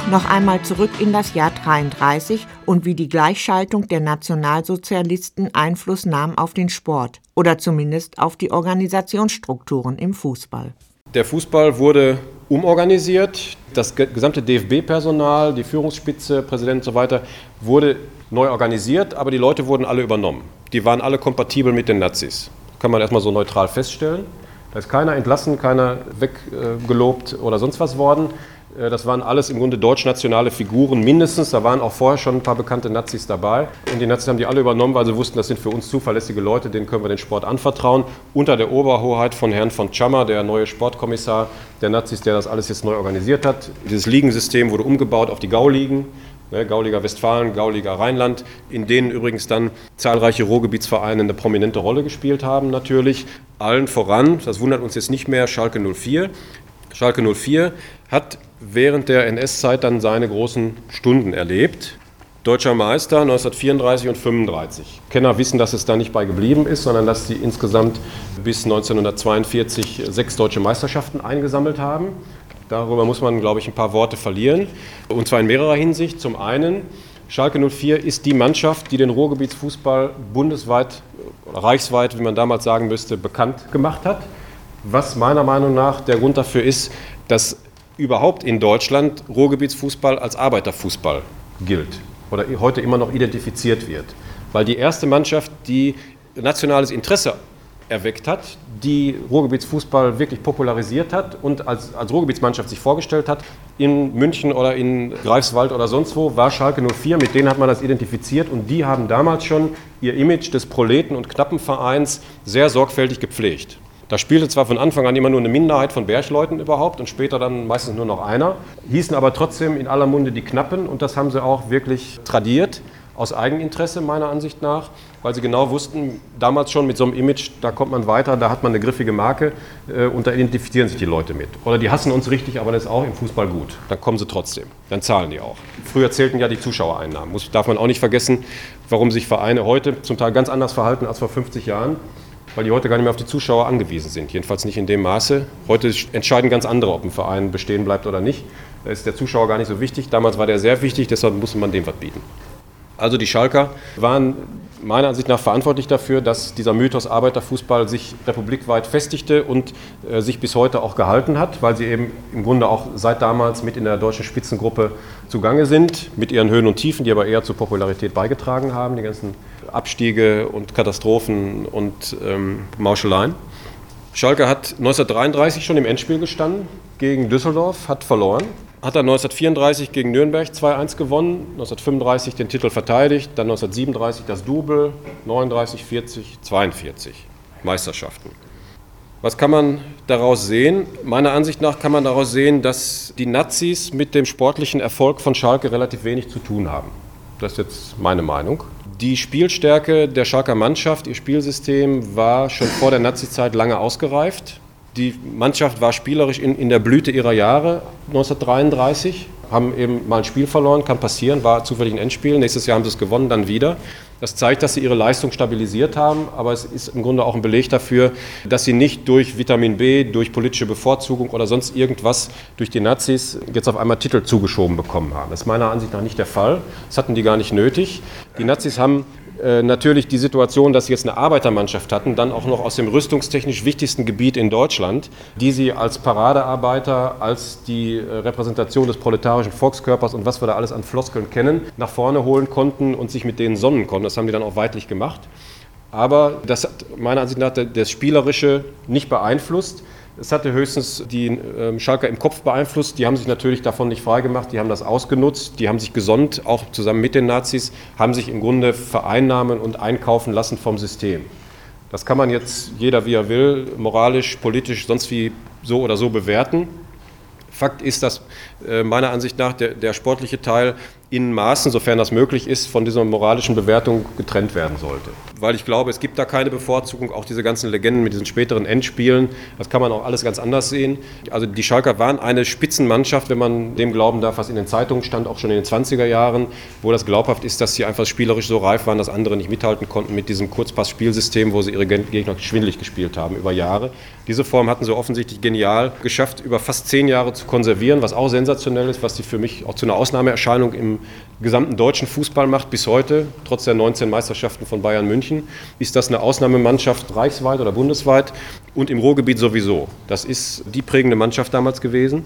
noch einmal zurück in das Jahr 1933 und wie die Gleichschaltung der Nationalsozialisten Einfluss nahm auf den Sport oder zumindest auf die Organisationsstrukturen im Fußball. Der Fußball wurde umorganisiert, das gesamte DFB-Personal, die Führungsspitze, Präsident und so weiter, wurde neu organisiert, aber die Leute wurden alle übernommen. Die waren alle kompatibel mit den Nazis. Kann man erstmal so neutral feststellen. Da ist keiner entlassen, keiner weggelobt oder sonst was worden. Das waren alles im Grunde deutschnationale Figuren mindestens. Da waren auch vorher schon ein paar bekannte Nazis dabei. Und die Nazis haben die alle übernommen, weil sie wussten, das sind für uns zuverlässige Leute, denen können wir den Sport anvertrauen. Unter der Oberhoheit von Herrn von Tschammer, der neue Sportkommissar der Nazis, der das alles jetzt neu organisiert hat. Dieses Ligensystem wurde umgebaut auf die Gauligen. Gauliga Westfalen, Gauliga Rheinland, in denen übrigens dann zahlreiche Ruhrgebietsvereine eine prominente Rolle gespielt haben natürlich. Allen voran, das wundert uns jetzt nicht mehr, Schalke 04. Schalke 04 hat während der NS-Zeit dann seine großen Stunden erlebt. Deutscher Meister 1934 und 1935. Kenner wissen, dass es da nicht bei geblieben ist, sondern dass sie insgesamt bis 1942 6 deutsche Meisterschaften eingesammelt haben. Darüber muss man, glaube ich, ein paar Worte verlieren. Und zwar in mehrerer Hinsicht. Zum einen, Schalke 04 ist die Mannschaft, die den Ruhrgebietsfußball bundesweit, oder reichsweit, wie man damals sagen müsste, bekannt gemacht hat. Was meiner Meinung nach der Grund dafür ist, dass überhaupt in Deutschland Ruhrgebietsfußball als Arbeiterfußball gilt oder heute immer noch identifiziert wird. Weil die erste Mannschaft, die nationales Interesse erweckt hat, die Ruhrgebietsfußball wirklich popularisiert hat und als Ruhrgebietsmannschaft sich vorgestellt hat, in München oder in Greifswald oder sonst wo, war Schalke 04, mit denen hat man das identifiziert und die haben damals schon ihr Image des Proleten- und Knappenvereins sehr sorgfältig gepflegt. Da spielte zwar von Anfang an immer nur eine Minderheit von Bergleuten überhaupt und später dann meistens nur noch einer, hießen aber trotzdem in aller Munde die Knappen und das haben sie auch wirklich tradiert, aus Eigeninteresse meiner Ansicht nach, weil sie genau wussten, damals schon mit so einem Image, da kommt man weiter, da hat man eine griffige Marke und da identifizieren sich die Leute mit. Oder die hassen uns richtig, aber das ist auch im Fußball gut. Dann kommen sie trotzdem, dann zahlen die auch. Früher zählten ja die Zuschauereinnahmen, darf man auch nicht vergessen, warum sich Vereine heute zum Teil ganz anders verhalten als vor 50 Jahren. Weil die heute gar nicht mehr auf die Zuschauer angewiesen sind, jedenfalls nicht in dem Maße. Heute entscheiden ganz andere, ob ein Verein bestehen bleibt oder nicht. Da ist der Zuschauer gar nicht so wichtig. Damals war der sehr wichtig, deshalb musste man dem was bieten. Also die Schalker waren meiner Ansicht nach verantwortlich dafür, dass dieser Mythos Arbeiterfußball sich republikweit festigte und sich bis heute auch gehalten hat, weil sie eben im Grunde auch seit damals mit in der deutschen Spitzengruppe zugange sind, mit ihren Höhen und Tiefen, die aber eher zur Popularität beigetragen haben, die ganzen Abstiege und Katastrophen und Mauscheleien. Schalke hat 1933 schon im Endspiel gestanden gegen Düsseldorf, hat verloren. Hat dann 1934 gegen Nürnberg 2-1 gewonnen, 1935 den Titel verteidigt, dann 1937 das Double, 39, 40, 42 Meisterschaften. Was kann man daraus sehen? Meiner Ansicht nach kann man daraus sehen, dass die Nazis mit dem sportlichen Erfolg von Schalke relativ wenig zu tun haben. Das ist jetzt meine Meinung. Die Spielstärke der Schalker Mannschaft, ihr Spielsystem war schon vor der Nazizeit lange ausgereift. Die Mannschaft war spielerisch in der Blüte ihrer Jahre 1933, haben eben mal ein Spiel verloren, kann passieren, war zufällig ein Endspiel. Nächstes Jahr haben sie es gewonnen, dann wieder. Das zeigt, dass sie ihre Leistung stabilisiert haben, aber es ist im Grunde auch ein Beleg dafür, dass sie nicht durch Vitamin B, durch politische Bevorzugung oder sonst irgendwas durch die Nazis jetzt auf einmal Titel zugeschoben bekommen haben. Das ist meiner Ansicht nach nicht der Fall. Das hatten die gar nicht nötig. Die Nazis haben natürlich die Situation, dass sie jetzt eine Arbeitermannschaft hatten, dann auch noch aus dem rüstungstechnisch wichtigsten Gebiet in Deutschland, die sie als Paradearbeiter, als die Repräsentation des proletarischen Volkskörpers und was wir da alles an Floskeln kennen, nach vorne holen konnten und sich mit denen sonnen konnten. Das haben die dann auch weitlich gemacht. Aber das hat meiner Ansicht nach das Spielerische nicht beeinflusst. Es hatte höchstens die Schalker im Kopf beeinflusst. Die haben sich natürlich davon nicht freigemacht, die haben das ausgenutzt, die haben sich gesonnt, auch zusammen mit den Nazis, haben sich im Grunde vereinnahmen und einkaufen lassen vom System. Das kann man jetzt jeder wie er will, moralisch, politisch, sonst wie so oder so bewerten. Fakt ist, dass meiner Ansicht nach der sportliche Teil in Maßen, sofern das möglich ist, von dieser moralischen Bewertung getrennt werden sollte. weil ich glaube, es gibt da keine Bevorzugung. Auch diese ganzen Legenden mit diesen späteren Endspielen, das kann man auch alles ganz anders sehen. Also die Schalker waren eine Spitzenmannschaft, wenn man dem glauben darf, was in den Zeitungen stand, auch schon in den 20er Jahren, wo das glaubhaft ist, dass sie einfach spielerisch so reif waren, dass andere nicht mithalten konnten mit diesem Kurzpass-Spielsystem, wo sie ihre Gegner schwindelig gespielt haben über Jahre. Diese Form hatten sie offensichtlich genial geschafft, über fast 10 Jahre zu konservieren, was auch sensationell ist, was sie für mich auch zu einer Ausnahmeerscheinung im gesamten deutschen Fußball macht bis heute. Trotz der 19 Meisterschaften von Bayern München ist das eine Ausnahmemannschaft reichsweit oder bundesweit und im Ruhrgebiet sowieso. Das ist die prägende Mannschaft damals gewesen.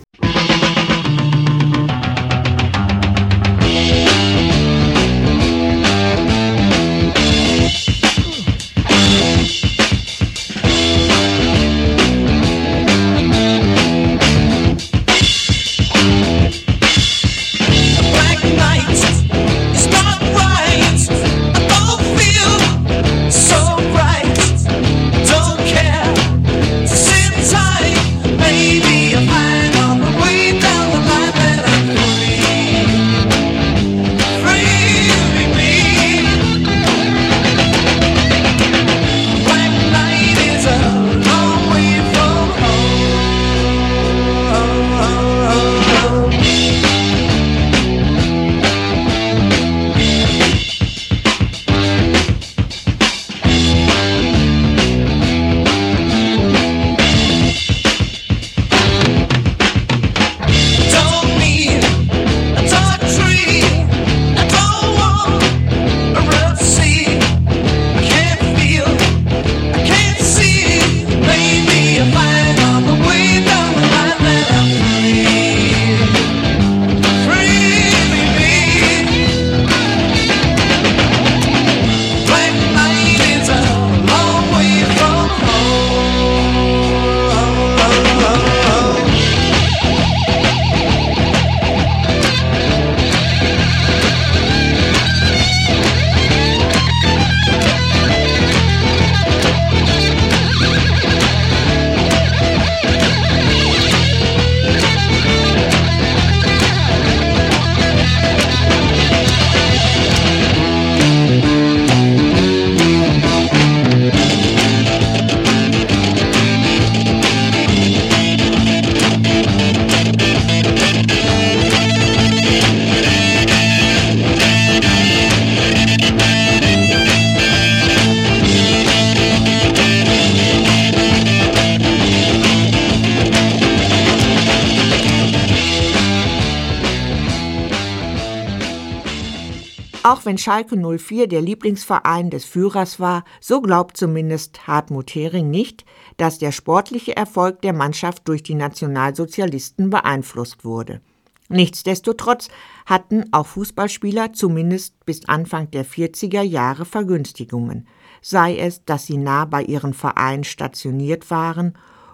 Auch wenn Schalke 04 der Lieblingsverein des Führers war, so glaubt zumindest Hartmut Hering nicht, dass der sportliche Erfolg der Mannschaft durch die Nationalsozialisten beeinflusst wurde. Nichtsdestotrotz hatten auch Fußballspieler zumindest bis Anfang der 40er Jahre Vergünstigungen, sei es, dass sie nah bei ihren Vereinen stationiert waren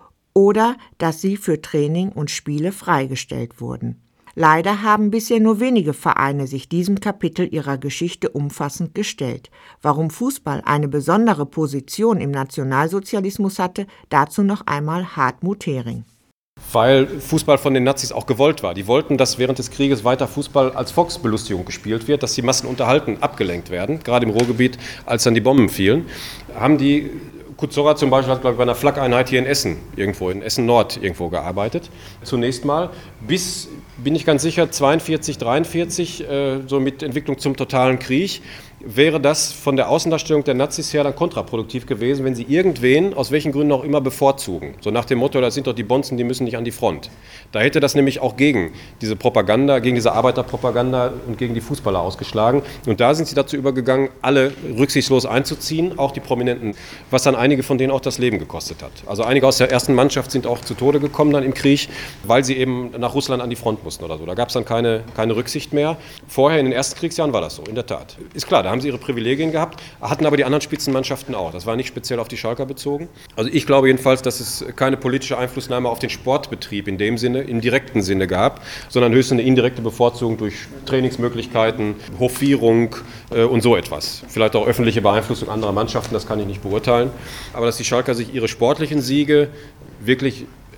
oder dass sie für Training und Spiele freigestellt wurden. Leider haben bisher nur wenige Vereine sich diesem Kapitel ihrer Geschichte umfassend gestellt. Warum Fußball eine besondere Position im Nationalsozialismus hatte, dazu noch einmal Hartmut Hering. Weil Fußball von den Nazis auch gewollt war. Die wollten, dass während des Krieges weiter Fußball als Volksbelustigung gespielt wird, dass die Massen unterhalten, abgelenkt werden. Gerade im Ruhrgebiet, als dann die Bomben fielen, haben die Kuzorra zum Beispiel hat, glaube ich, bei einer Flak-Einheit hier in Essen, irgendwo in Essen-Nord irgendwo gearbeitet. Zunächst mal bis, bin ich ganz sicher, 42, 43, so mit Entwicklung zum totalen Krieg, wäre das von der Außendarstellung der Nazis her dann kontraproduktiv gewesen, wenn sie irgendwen, aus welchen Gründen auch immer, bevorzugen. So nach dem Motto, das sind doch die Bonzen, die müssen nicht an die Front. Da hätte das nämlich auch gegen diese Propaganda, gegen diese Arbeiterpropaganda und gegen die Fußballer ausgeschlagen. Und da sind sie dazu übergegangen, alle rücksichtslos einzuziehen, auch die Prominenten, was dann einige von denen auch das Leben gekostet hat. Also einige aus der ersten Mannschaft sind auch zu Tode gekommen dann im Krieg, weil sie eben nach Russland an die Front mussten oder so. Da gab es dann keine Rücksicht mehr. Vorher in den ersten Kriegsjahren war das so, in der Tat. Ist klar, da haben sie ihre Privilegien gehabt, hatten aber die anderen Spitzenmannschaften auch. Das war nicht speziell auf die Schalker bezogen. Also ich glaube jedenfalls, dass es keine politische Einflussnahme auf den Sportbetrieb in dem Sinne, im direkten Sinne gab, sondern höchstens eine indirekte Bevorzugung durch Trainingsmöglichkeiten, Hofierung und so etwas. Vielleicht auch öffentliche Beeinflussung anderer Mannschaften, das kann ich nicht beurteilen. Aber dass die Schalker sich ihre sportlichen Siege wirklich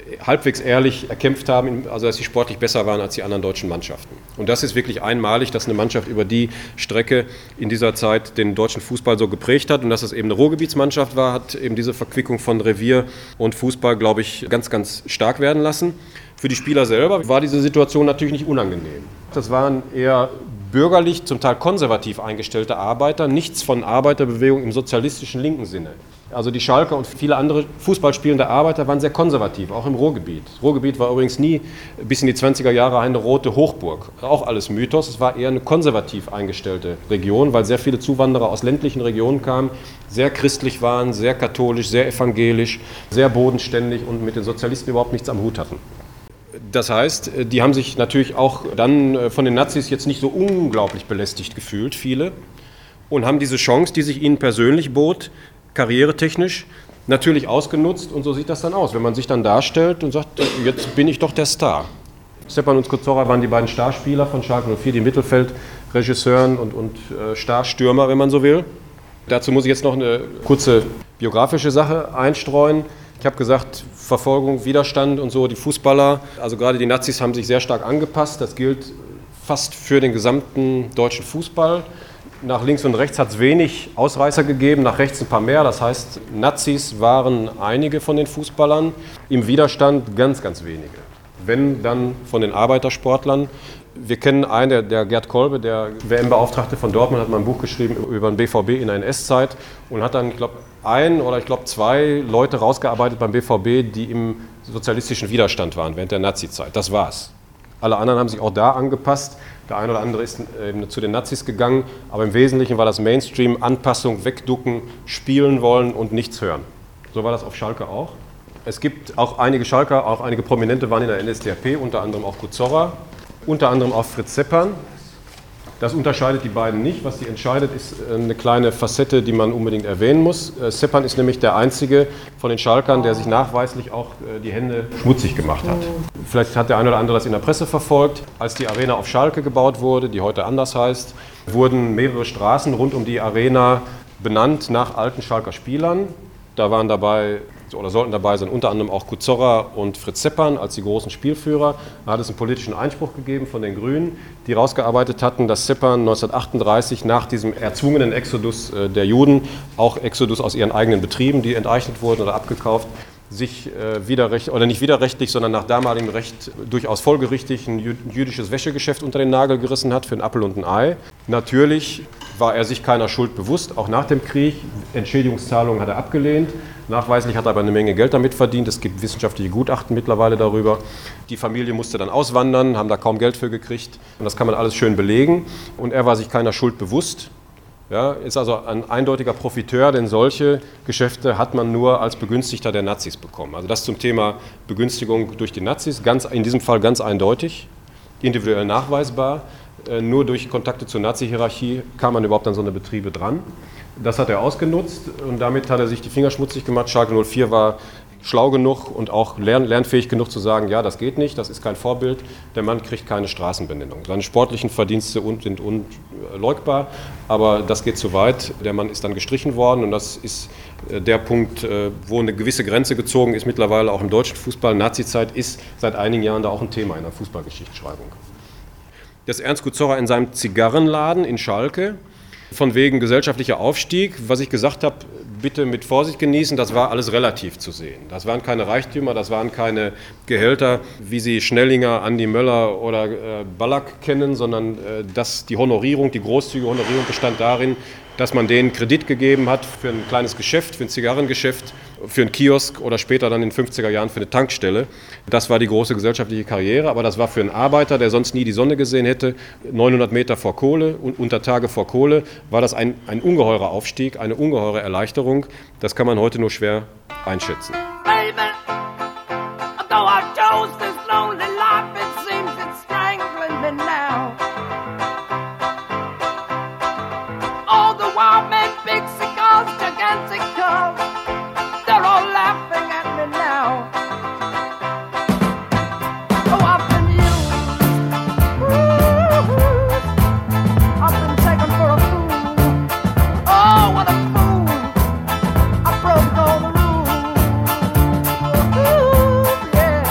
halbwegs ehrlich erkämpft haben, also dass sie sportlich besser waren als die anderen deutschen Mannschaften. Und das ist wirklich einmalig, dass eine Mannschaft über die Strecke in dieser Zeit den deutschen Fußball so geprägt hat. Und dass es eben eine Ruhrgebietsmannschaft war, hat eben diese Verquickung von Revier und Fußball, glaube ich, ganz, ganz stark werden lassen. Für die Spieler selber war diese Situation natürlich nicht unangenehm. Das waren eher bürgerlich, zum Teil konservativ eingestellte Arbeiter, nichts von Arbeiterbewegung im sozialistischen linken Sinne. Also die Schalker und viele andere fußballspielende Arbeiter waren sehr konservativ, auch im Ruhrgebiet. Das Ruhrgebiet war übrigens nie bis in die 20er Jahre eine rote Hochburg. Auch alles Mythos. Es war eher eine konservativ eingestellte Region, weil sehr viele Zuwanderer aus ländlichen Regionen kamen, sehr christlich waren, sehr katholisch, sehr evangelisch, sehr bodenständig und mit den Sozialisten überhaupt nichts am Hut hatten. Das heißt, die haben sich natürlich auch dann von den Nazis jetzt nicht so unglaublich belästigt gefühlt, viele, und haben diese Chance, die sich ihnen persönlich bot, karrieretechnisch, natürlich ausgenutzt. Und so sieht das dann aus, wenn man sich dann darstellt und sagt, jetzt bin ich doch der Star. Stepan und Skozora waren die beiden Starspieler von Schalke 04, die Mittelfeldregisseuren und Starstürmer, wenn man so will. Dazu muss ich jetzt noch eine kurze biografische Sache einstreuen. Ich habe gesagt, Verfolgung, Widerstand und so, die Fußballer, also gerade die Nazis haben sich sehr stark angepasst. Das gilt fast für den gesamten deutschen Fußball. Nach links und rechts hat es wenig Ausreißer gegeben, nach rechts ein paar mehr. Das heißt, Nazis waren einige von den Fußballern, im Widerstand ganz, ganz wenige. Wenn, dann von den Arbeitersportlern. Wir kennen einen, der Gerd Kolbe, der WM-Beauftragte von Dortmund, hat mal ein Buch geschrieben über den BVB in der NS-Zeit und hat dann, ich glaube, zwei Leute rausgearbeitet beim BVB, die im sozialistischen Widerstand waren während der Nazi-Zeit. Das war's. Alle anderen haben sich auch da angepasst. Der eine oder andere ist eben zu den Nazis gegangen, aber im Wesentlichen war das Mainstream, Anpassung, wegducken, spielen wollen und nichts hören. So war das auf Schalke auch. Es gibt auch einige Schalker, auch einige Prominente waren in der NSDAP, unter anderem auch Skozora, unter anderem auch Fritz Seppan. Das unterscheidet die beiden nicht. Was sie entscheidet, ist eine kleine Facette, die man unbedingt erwähnen muss. Seppan ist nämlich der einzige von den Schalkern, der sich nachweislich auch die Hände schmutzig gemacht hat. Vielleicht hat der eine oder andere das in der Presse verfolgt. Als die Arena auf Schalke gebaut wurde, die heute anders heißt, wurden mehrere Straßen rund um die Arena benannt nach alten Schalker Spielern. Da waren dabei oder sollten dabei sein unter anderem auch Skozora und Fritz Seppan als die großen Spielführer. Da hat es einen politischen Einspruch gegeben von den Grünen, die rausgearbeitet hatten, dass Seppan 1938 nach diesem erzwungenen Exodus der Juden, auch Exodus aus ihren eigenen Betrieben, die enteignet wurden oder abgekauft, sich nicht widerrechtlich, sondern nach damaligem Recht durchaus folgerichtig ein jüdisches Wäschegeschäft unter den Nagel gerissen hat für ein Appel und ein Ei. Natürlich war er sich keiner Schuld bewusst, auch nach dem Krieg. Entschädigungszahlungen hat er abgelehnt. Nachweislich hat er aber eine Menge Geld damit verdient. Es gibt wissenschaftliche Gutachten mittlerweile darüber. Die Familie musste dann auswandern, haben da kaum Geld für gekriegt. Und das kann man alles schön belegen. Und er war sich keiner Schuld bewusst. Ja, ist also ein eindeutiger Profiteur, denn solche Geschäfte hat man nur als Begünstigter der Nazis bekommen. Also das zum Thema Begünstigung durch die Nazis, in diesem Fall ganz eindeutig, individuell nachweisbar. Nur durch Kontakte zur Nazi-Hierarchie kam man überhaupt an so eine Betriebe dran. Das hat er ausgenutzt und damit hat er sich die Finger schmutzig gemacht. Schalke 04 war schlau genug und auch lernfähig genug zu sagen, ja, das geht nicht, das ist kein Vorbild, der Mann kriegt keine Straßenbenennung. Seine sportlichen Verdienste sind unleugbar, aber das geht zu weit. Der Mann ist dann gestrichen worden und das ist der Punkt, wo eine gewisse Grenze gezogen ist, mittlerweile auch im deutschen Fußball. Nazizeit ist seit einigen Jahren da auch ein Thema in der Fußballgeschichtsschreibung. Das Ernst Skozora in seinem Zigarrenladen in Schalke, von wegen gesellschaftlicher Aufstieg, was ich gesagt habe, bitte mit Vorsicht genießen, das war alles relativ zu sehen. Das waren keine Reichtümer, das waren keine Gehälter, wie Sie Schnellinger, Andi Möller oder Ballack kennen, sondern die Honorierung, die großzügige Honorierung bestand darin, dass man denen Kredit gegeben hat für ein kleines Geschäft, für ein Zigarrengeschäft, für einen Kiosk oder später dann in den 50er Jahren für eine Tankstelle. Das war die große gesellschaftliche Karriere, aber das war für einen Arbeiter, der sonst nie die Sonne gesehen hätte, 900 Meter vor Kohle und unter Tage vor Kohle, war das ein ungeheurer Aufstieg, eine ungeheure Erleichterung. Das kann man heute nur schwer einschätzen. Baby, though I chose this lonely life, it seems it's strangling me now. All the wild men, big cigars, gigantic cars, they're all laughing at me now. Oh, I've been used, I've been taken for a fool. Oh, what a fool, I broke all the rules. Yeah.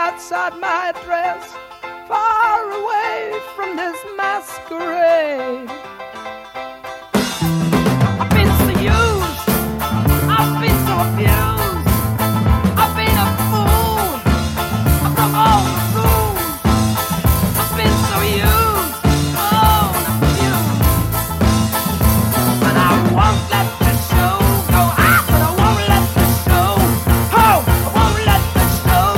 outside my address, far away from this masquerade. I've been so used, I've been so abused, I've been a fool, I broke all the rules. I've been so used, oh, and abused, but I won't let the show go on, but I won't let the show, oh, I won't let the show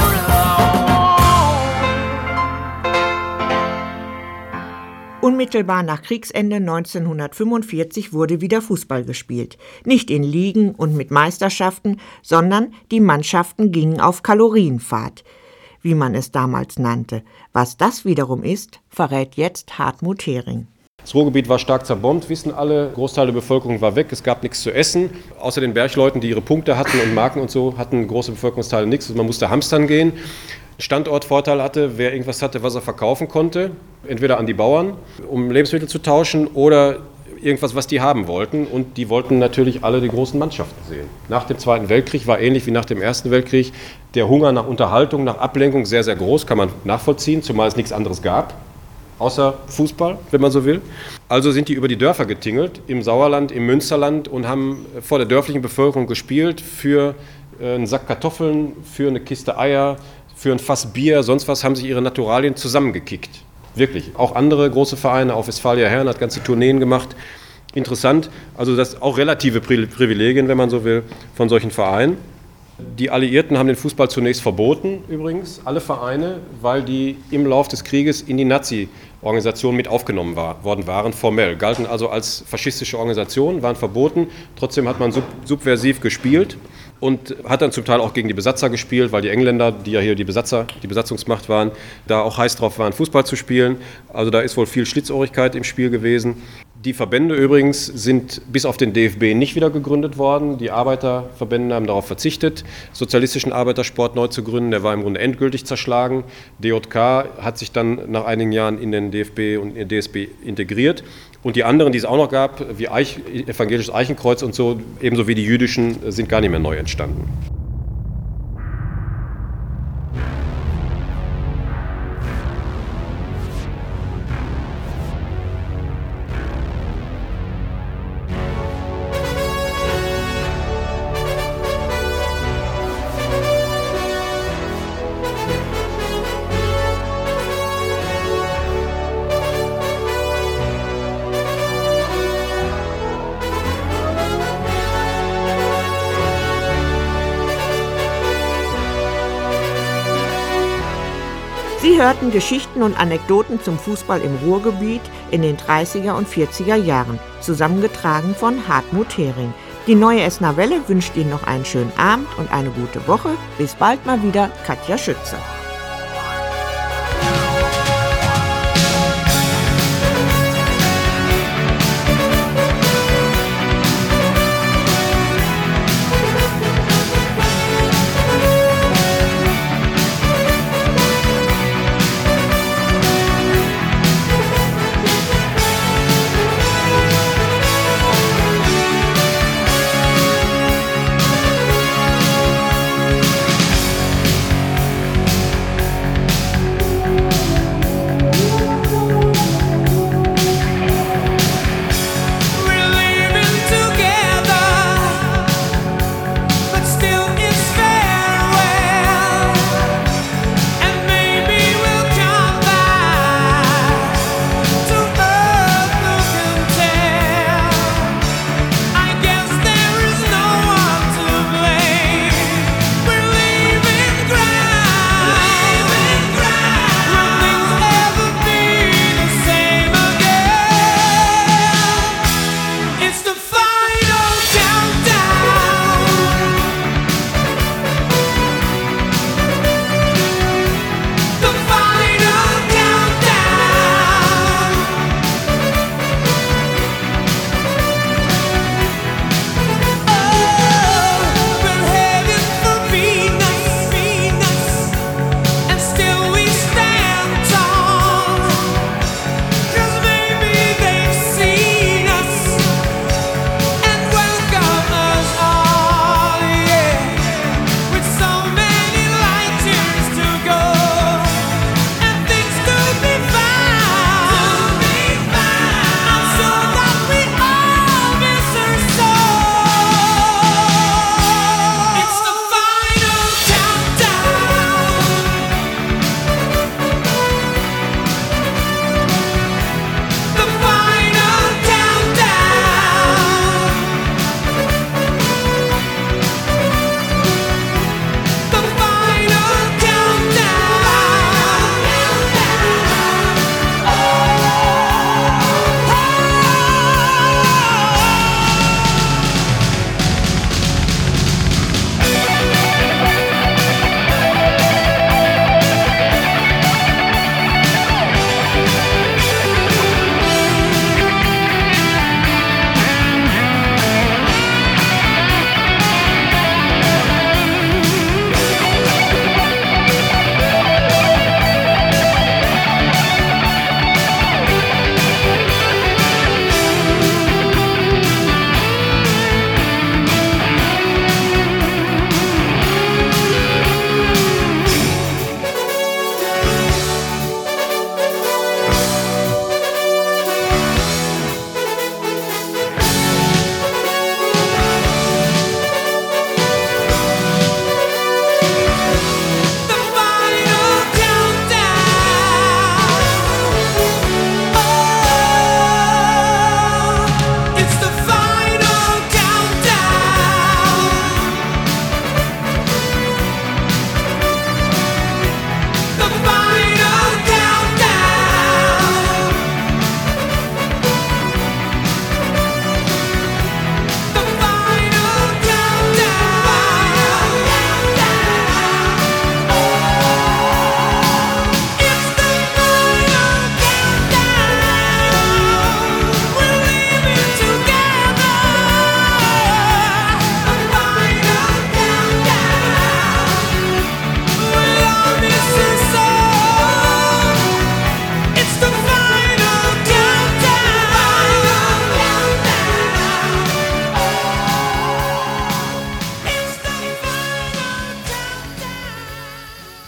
go. Unmittelbar nach Kriegsende 1945 wurde wieder Fußball gespielt. Nicht in Ligen und mit Meisterschaften, sondern die Mannschaften gingen auf Kalorienfahrt, wie man es damals nannte. Was das wiederum ist, verrät jetzt Hartmut Hering. Das Ruhrgebiet war stark zerbombt, wissen alle. Großteil der Bevölkerung war weg, es gab nichts zu essen. Außer den Bergleuten, die ihre Punkte hatten und Marken und so, hatten große Bevölkerungsteile nichts. Also man musste hamstern gehen. Standortvorteil hatte, wer irgendwas hatte, was er verkaufen konnte. Entweder an die Bauern, um Lebensmittel zu tauschen, oder irgendwas, was die haben wollten. Und die wollten natürlich alle die großen Mannschaften sehen. Nach dem Zweiten Weltkrieg war ähnlich wie nach dem Ersten Weltkrieg der Hunger nach Unterhaltung, nach Ablenkung sehr, sehr groß. Kann man nachvollziehen, zumal es nichts anderes gab. Außer Fußball, wenn man so will. Also sind die über die Dörfer getingelt, im Sauerland, im Münsterland, und haben vor der dörflichen Bevölkerung gespielt für einen Sack Kartoffeln, für eine Kiste Eier, für ein Fass Bier, sonst was, haben sich ihre Naturalien zusammengekickt. Wirklich. Auch andere große Vereine, auch Westfalia Herne hat ganze Tourneen gemacht. Interessant, also das auch relative Privilegien, wenn man so will, von solchen Vereinen. Die Alliierten haben den Fußball zunächst verboten, übrigens, alle Vereine, weil die im Lauf des Krieges in die Nazi-Organisation mit aufgenommen worden waren, formell. Galten also als faschistische Organisation, waren verboten. Trotzdem hat man subversiv gespielt und hat dann zum Teil auch gegen die Besatzer gespielt, weil die Engländer, die ja hier die Besatzungsmacht waren, da auch heiß drauf waren, Fußball zu spielen. Also da ist wohl viel Schlitzohrigkeit im Spiel gewesen. Die Verbände übrigens sind bis auf den DFB nicht wieder gegründet worden. Die Arbeiterverbände haben darauf verzichtet, sozialistischen Arbeitersport neu zu gründen. Der war im Grunde endgültig zerschlagen. DJK hat sich dann nach einigen Jahren in den DFB und in den DSB integriert. Und die anderen, die es auch noch gab, wie Evangelisches Eichenkreuz und so, ebenso wie die jüdischen, sind gar nicht mehr neu entstanden. Sie hörten Geschichten und Anekdoten zum Fußball im Ruhrgebiet in den 30er und 40er Jahren, zusammengetragen von Hartmut Hering. Die Neue Essener Welle wünscht Ihnen noch einen schönen Abend und eine gute Woche. Bis bald mal wieder, Katja Schütze.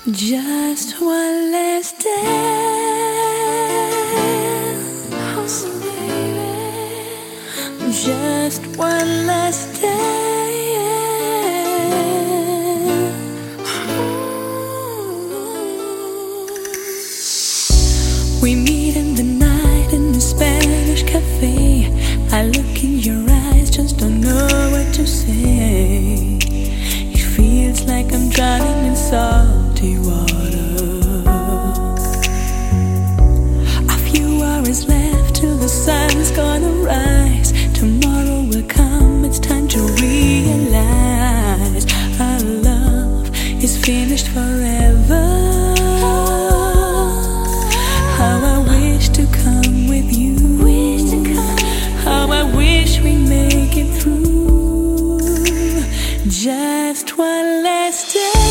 Just one last dance, just one last dance. We meet in the night in the Spanish cafe. I look in your eyes, just don't know what to say. It feels like I'm drowning in salty water. A few hours left till the sun's gonna rise. Tomorrow will come, it's time to realize our love is finished forever. How I wish to come with you. How I wish we make it through. Just one last day.